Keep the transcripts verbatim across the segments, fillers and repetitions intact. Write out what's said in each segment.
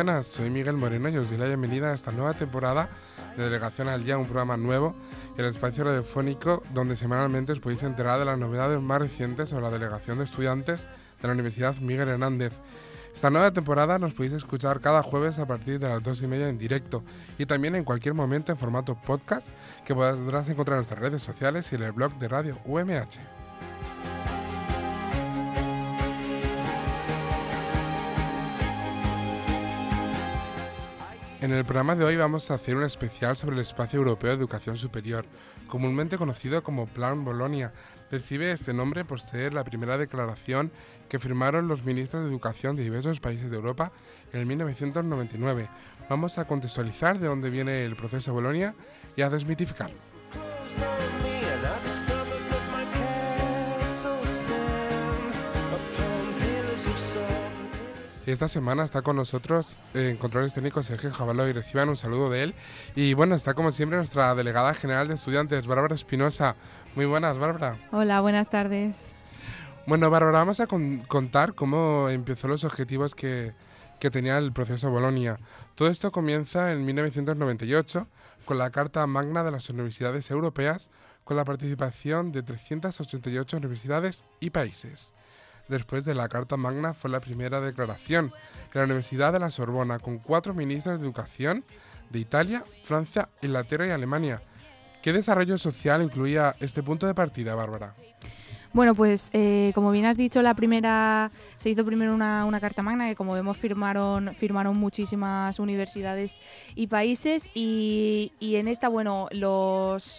buenas, soy Miguel Moreno y os doy la bienvenida a esta nueva temporada de Delegación al Día, un programa nuevo, el espacio radiofónico donde semanalmente os podéis enterar de las novedades más recientes sobre la Delegación de Estudiantes de la Universidad Miguel Hernández. Esta nueva temporada nos podéis escuchar cada jueves a partir de las dos y media en directo y también en cualquier momento en formato podcast que podrás encontrar en nuestras redes sociales y en el blog de Radio U M H. En el programa de hoy vamos a hacer un especial sobre el Espacio Europeo de Educación Superior, comúnmente conocido como Plan Bolonia. Recibe este nombre por ser la primera declaración que firmaron los ministros de Educación de diversos países de Europa en mil novecientos noventa y nueve. Vamos a contextualizar de dónde viene el proceso Bolonia y a desmitificarlo. Esta semana está con nosotros en Controles Técnicos Sergio Javalo y reciban un saludo de él. Y bueno, está como siempre nuestra delegada general de estudiantes, Bárbara Espinosa. Muy buenas, Bárbara. Hola, buenas tardes. Bueno, Bárbara, vamos a con- contar cómo empezó los objetivos que, que tenía el proceso Bolonia. Todo esto comienza en mil novecientos noventa y ocho con la Carta Magna de las Universidades Europeas, con la participación de trescientas ochenta y ocho universidades y países. Después de la Carta Magna fue la primera declaración de la Universidad de la Sorbona, con cuatro ministros de educación de Italia, Francia, Inglaterra y Alemania. ¿Qué desarrollo social incluía este punto de partida, Bárbara? Bueno, pues eh, como bien has dicho, la primera se hizo primero una, una Carta Magna que, como vemos, firmaron firmaron muchísimas universidades y países y, y en esta, bueno, los...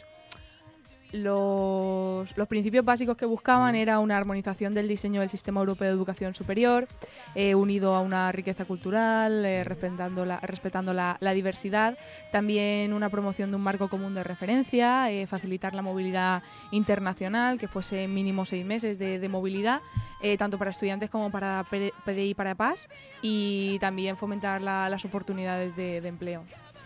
Los, los principios básicos que buscaban era una armonización del diseño del sistema europeo de educación superior, eh, unido a una riqueza cultural, eh, respetando, la, respetando la, la diversidad, también una promoción de un marco común de referencia, eh, facilitar la movilidad internacional, que fuese mínimo seis meses de, de movilidad, eh, tanto para estudiantes como para P D I y para P A S, y también fomentar la, las oportunidades de, de empleo.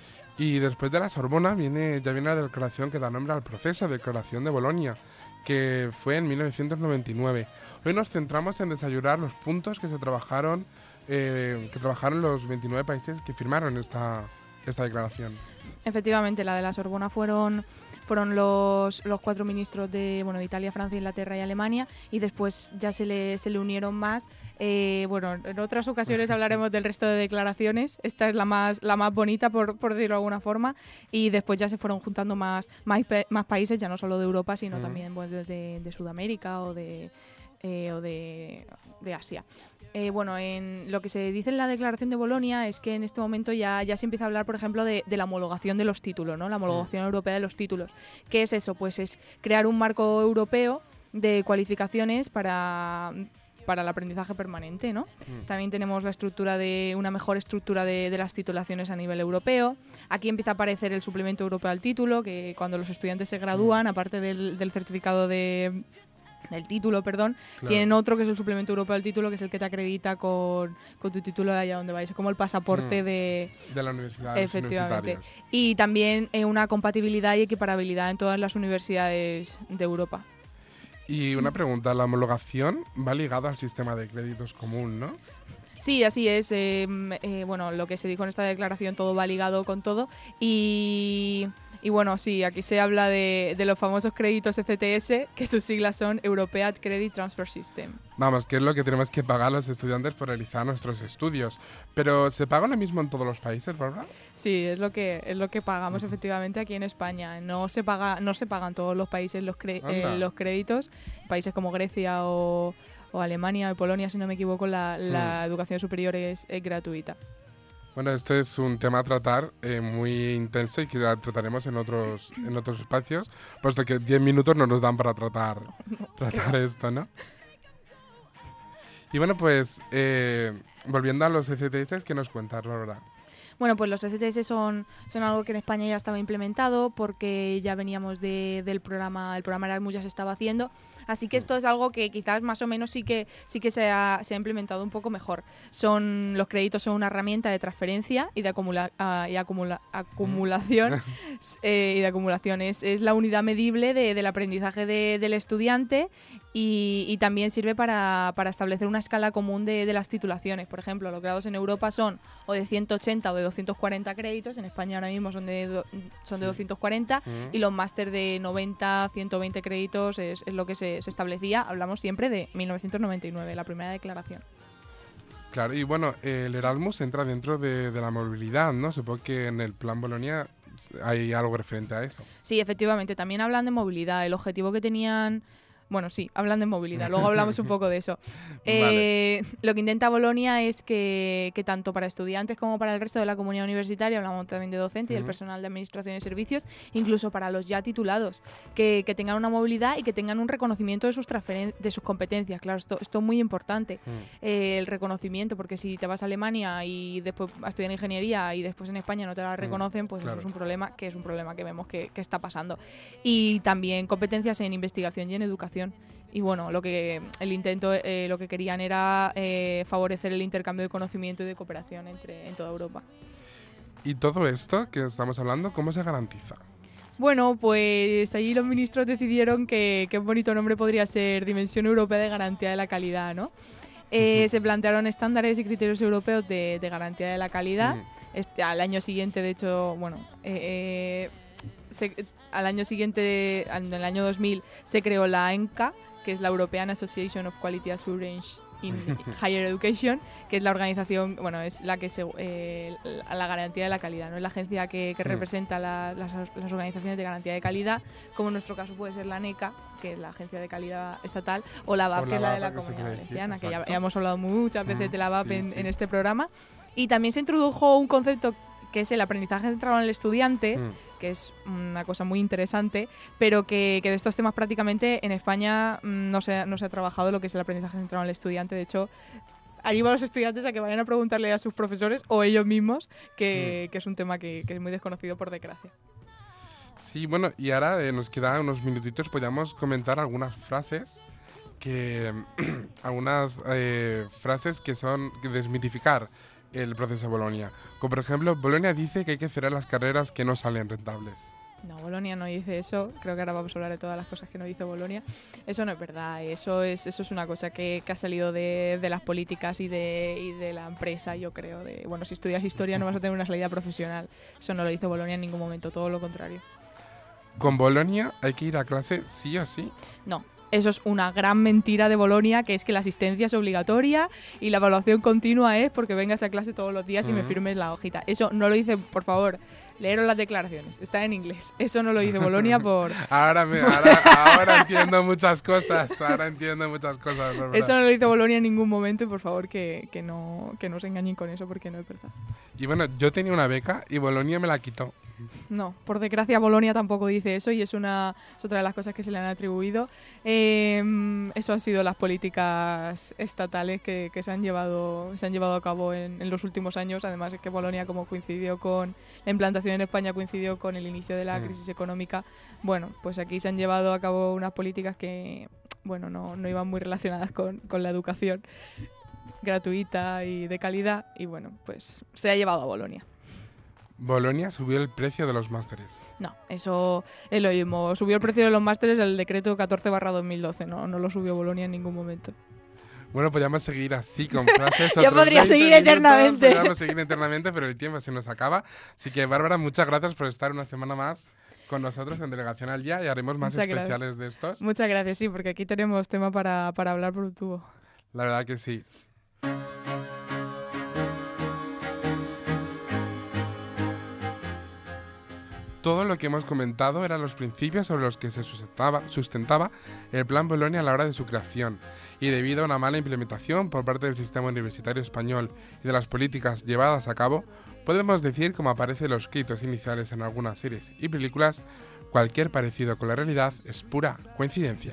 Y después de la Sorbona viene, ya viene la declaración que da nombre al proceso de declaración de Bolonia, que fue en mil novecientos noventa y nueve. Hoy nos centramos en desayunar los puntos que se trabajaron, eh, que trabajaron los veintinueve países que firmaron esta, esta declaración. Efectivamente, la de la Sorbona fueron fueron los, los cuatro ministros de, bueno, de Italia, Francia, Inglaterra y Alemania, y después ya se le, se le unieron más. Eh, bueno, en otras ocasiones hablaremos del resto de declaraciones. Esta es la más la más bonita, por, por decirlo de alguna forma, y después ya se fueron juntando más, más, más países, ya no solo de Europa, sino mm. también pues, de, de Sudamérica o de, eh, o de, de Asia. Eh, bueno, en lo que se dice en la Declaración de Bolonia es que en este momento ya, ya se empieza a hablar, por ejemplo, de, de la homologación de los títulos, ¿no? La homologación europea de los títulos. ¿Qué es eso? Pues es crear un marco europeo de cualificaciones para, para el aprendizaje permanente, ¿no? Mm. También tenemos la estructura de una mejor estructura de, de las titulaciones a nivel europeo. Aquí empieza a aparecer el suplemento europeo al título, que cuando los estudiantes se gradúan, mm. aparte del, del certificado de... del título, perdón, claro. Tienen otro que es el suplemento europeo al título, que es el que te acredita con, con tu título de allá donde vais, es como el pasaporte mm. de... de la universidad. Efectivamente. Y también eh, una compatibilidad y equiparabilidad en todas las universidades de Europa. Y una pregunta, la homologación va ligada al sistema de créditos común, ¿no? Sí, así es. Eh, eh, bueno, lo que se dijo en esta declaración, todo va ligado con todo. Y... Y bueno, sí, aquí se habla de, de los famosos créditos E C T S, que sus siglas son European Credit Transfer System. Vamos, que es lo que tenemos que pagar los estudiantes por realizar nuestros estudios. ¿Pero se paga lo mismo en todos los países, verdad? Sí, es lo que es lo que pagamos efectivamente aquí en España. No se paga, no se pagan todos los países los, cre- eh, los créditos. Países como Grecia o, o Alemania o Polonia, si no me equivoco, la, la mm. educación superior es, es gratuita. Bueno, este es un tema a tratar eh, muy intenso y que trataremos en otros en otros espacios, puesto que diez minutos no nos dan para tratar, tratar esto, ¿no? Y bueno, pues eh, volviendo a los E C T S, ¿qué nos cuentas, Laura? Bueno, pues los E C T S son, son algo que en España ya estaba implementado porque ya veníamos de, del programa, el programa Erasmus ya se estaba haciendo. Así que esto es algo que quizás más o menos sí que sí que se ha, se ha implementado un poco mejor. Son los créditos son una herramienta de transferencia y de acumula, uh, y acumula, acumulación eh, y de acumulación es, es la unidad medible de, del aprendizaje de, del estudiante y, y también sirve para, para establecer una escala común de, de las titulaciones. Por ejemplo, los grados en Europa son o de ciento ochenta o de doscientos cuarenta créditos. En España ahora mismo son de do, son sí. de doscientos cuarenta uh-huh. y los máster de noventa, ciento veinte créditos es, es lo que se se establecía, hablamos siempre de mil novecientos noventa y nueve, la primera declaración. Claro, y bueno, el Erasmus entra dentro de, de la movilidad, ¿no? Supongo que en el Plan Bolonia hay algo referente a eso. Sí, efectivamente, también hablan de movilidad. El objetivo que tenían... Bueno, sí, hablan de movilidad, luego hablamos un poco de eso. Eh, vale. Lo que intenta Bolonia es que, que tanto para estudiantes como para el resto de la comunidad universitaria, hablamos también de docentes uh-huh. y el personal de administración y servicios, incluso para los ya titulados, que, que tengan una movilidad y que tengan un reconocimiento de sus, transferen- de sus competencias. Claro, esto, esto es muy importante, uh-huh. eh, el reconocimiento, porque si te vas a Alemania y después a estudiar ingeniería y después en España no te la reconocen, pues claro. eso es un problema que es un problema que vemos que, que está pasando. Y también competencias en investigación y en educación. Y bueno, lo que el intento, eh, lo que querían era eh, favorecer el intercambio de conocimiento y de cooperación entre en toda Europa. ¿Y todo esto que estamos hablando, cómo se garantiza? Bueno, pues allí los ministros decidieron que qué bonito nombre podría ser Dimensión Europea de Garantía de la Calidad, ¿no? Eh, uh-huh. Se plantearon estándares y criterios europeos de, de garantía de la calidad. Uh-huh. Es, al año siguiente, de hecho, bueno, eh, se, al año siguiente, en el año dos mil, se creó la ENCA, que es la European Association of Quality Assurance in Higher Education, que es la organización, bueno, es la que se, eh, la garantía de la calidad, ¿no? Es la agencia que, que representa la, las, las organizaciones de garantía de calidad, como en nuestro caso puede ser la NECA, que es la agencia de calidad estatal, o la V A P, que es la de la Comunidad Valenciana, que ya, ya hemos hablado muchas veces de la V A P sí, en, sí. en este programa. Y también se introdujo un concepto que es el aprendizaje centrado en el estudiante, mm. que es una cosa muy interesante, pero que, que de estos temas prácticamente en España mmm, no, se, no se ha trabajado lo que es el aprendizaje centrado en el estudiante. De hecho, animo a los estudiantes a que vayan a preguntarle a sus profesores o ellos mismos, que, mm. que es un tema que, que es muy desconocido, por desgracia. Sí, bueno, y ahora eh, nos quedan unos minutitos, podríamos comentar algunas frases que algunas eh, frases que son que desmitificar el proceso de Bolonia. Como por ejemplo, Bolonia dice que hay que cerrar las carreras que no salen rentables. No, Bolonia no dice eso. Creo que ahora vamos a hablar de todas las cosas que no dice Bolonia. Eso no es verdad. Eso es eso es una cosa que, que ha salido de, de las políticas y de, y de la empresa, yo creo. De, bueno, si estudias historia no vas a tener una salida profesional. Eso no lo dice Bolonia en ningún momento, todo lo contrario. ¿Con Bolonia hay que ir a clase sí o sí? No. Eso es una gran mentira de Bolonia, que es que la asistencia es obligatoria y la evaluación continua es porque vengas a clase todos los días uh-huh. y me firmes la hojita. Eso no lo dice, por favor, leeros las declaraciones, está en inglés. Eso no lo dice Bolonia por... ahora, me, ahora, ahora entiendo muchas cosas, ahora entiendo muchas cosas. Eso no lo dice Bolonia en ningún momento y por favor que, que, no, que no se engañen con eso porque no es verdad. Y bueno, yo tenía una beca y Bolonia me la quitó. No, por desgracia Bolonia tampoco dice eso y es una es otra de las cosas que se le han atribuido. Eh, eso han sido las políticas estatales que, que se han llevado se han llevado a cabo en, en los últimos años. Además es que Bolonia, como coincidió con la implantación en España, coincidió con el inicio de la mm. crisis económica. Bueno, pues aquí se han llevado a cabo unas políticas que bueno no, no iban muy relacionadas con, con la educación gratuita y de calidad y bueno, pues se ha llevado a Bolonia. Bolonia subió el precio de los másteres. No, eso es lo mismo. Subió el precio de los másteres el decreto catorce barra dos mil doce. No, no lo subió Bolonia en ningún momento. Bueno, podríamos seguir así con frases. Yo podría seguir minutos, eternamente. Podríamos seguir eternamente, pero el tiempo se nos acaba. Así que, Bárbara, muchas gracias por estar una semana más con nosotros en Delegación al Día y haremos más muchas especiales gracias. de estos. Muchas gracias, sí, porque aquí tenemos tema para, para hablar por un tubo. La verdad que sí. Todo lo que hemos comentado eran los principios sobre los que se sustentaba, sustentaba el Plan Bolonia a la hora de su creación, y debido a una mala implementación por parte del sistema universitario español y de las políticas llevadas a cabo, podemos decir, como aparece en los escritos iniciales en algunas series y películas, cualquier parecido con la realidad es pura coincidencia.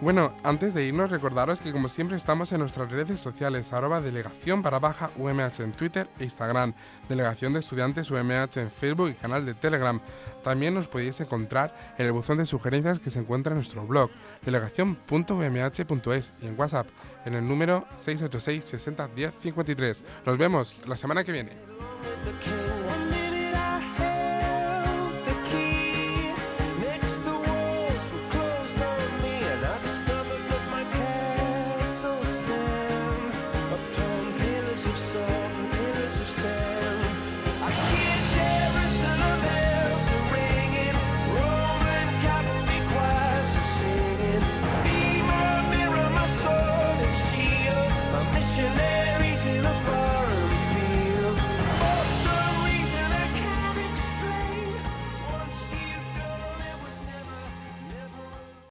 Bueno, antes de irnos, recordaros que como siempre estamos en nuestras redes sociales, arroba delegación barra baja U M H en Twitter e Instagram, Delegación de Estudiantes U M H en Facebook y canal de Telegram. También nos podéis encontrar en el buzón de sugerencias que se encuentra en nuestro blog, delegación punto u m h punto es, y en WhatsApp, en el número seis ocho seis, sesenta, diez, cincuenta y tres. Nos vemos la semana que viene. Missionaries in a